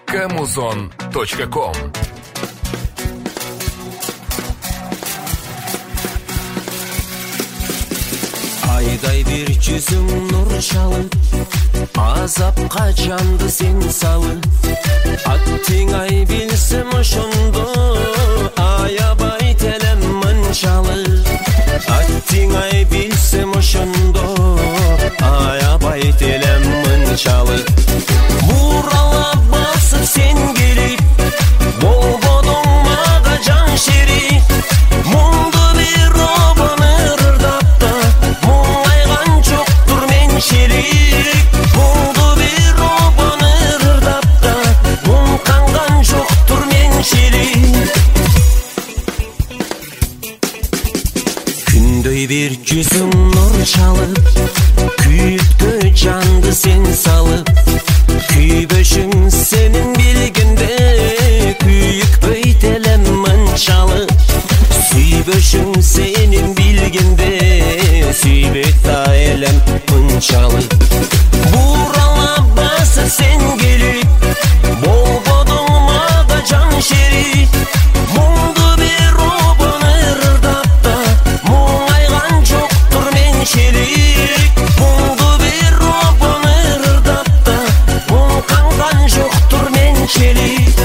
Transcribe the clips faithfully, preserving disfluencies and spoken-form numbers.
камузон точка ком. Айдай bir жүзің нұр шалып, азапқа жанды сен салып. Аттың ай білсім ұшынды, аябай телем мұншалып. Аттың ай білсім ұшынды, аябай телем мұншалып. Бурала басып сен келіп, бол-бодың маға жан шері. Мұңды бір обаны ырдапты, мұңайған жоқтыр мен шелік. Мұңды бір обаны ырдапты, мұңқанған жоқтыр мен шелік. Күндей бір жүзің нұр шалып, күйікті жанды сен салып. Күйбөшің сенің білгенде, күйік бөйтелем мұншалып. Сүйбөшің сенің білгенде, сүйбет айлем мұншалып. Бурала басып сен келіп, бол-бодың маға жан шері. Мұңды бір обаны ырдапты, мұңайған жоқтыр мен шелік. Мұңды бір обаны ырдапты, мұңқанған жоқтыр мен шелік.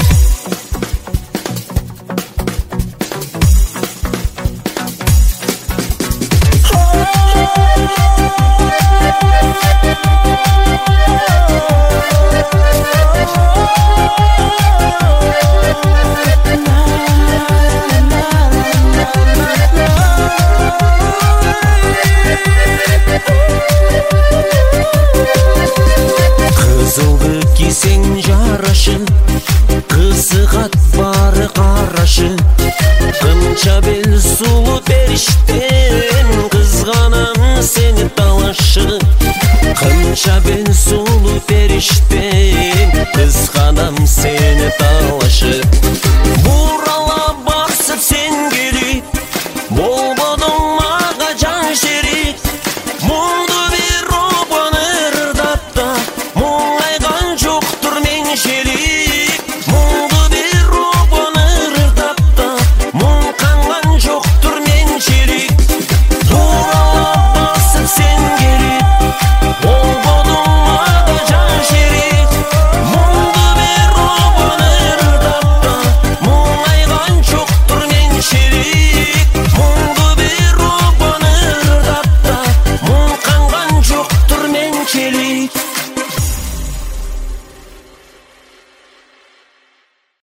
Қызылды кисең жарашы, қызығат бары қарашы. Қанша бел сұлу періштен, қызғанам сені талашы. Қанша бел сұлу періштен, қызғанам сені талашы. Бурала басып сен келіп, бол-бодың маға жан шері. Мұңды бір обаны ырдапты, мұңайған жоқтыр мен шелік. Мұңды бір обаны ырдапты, мұңқанған жоқтыр мен шелік. Бурала басып сен келіп, бол-бодың маға жан шері. Мұңды бір обаны ырдапты, мұңайған жоқтыр мен шелік. Мұңды бір обаны ырдапты, мұңқанған жоқтыр мен шелік.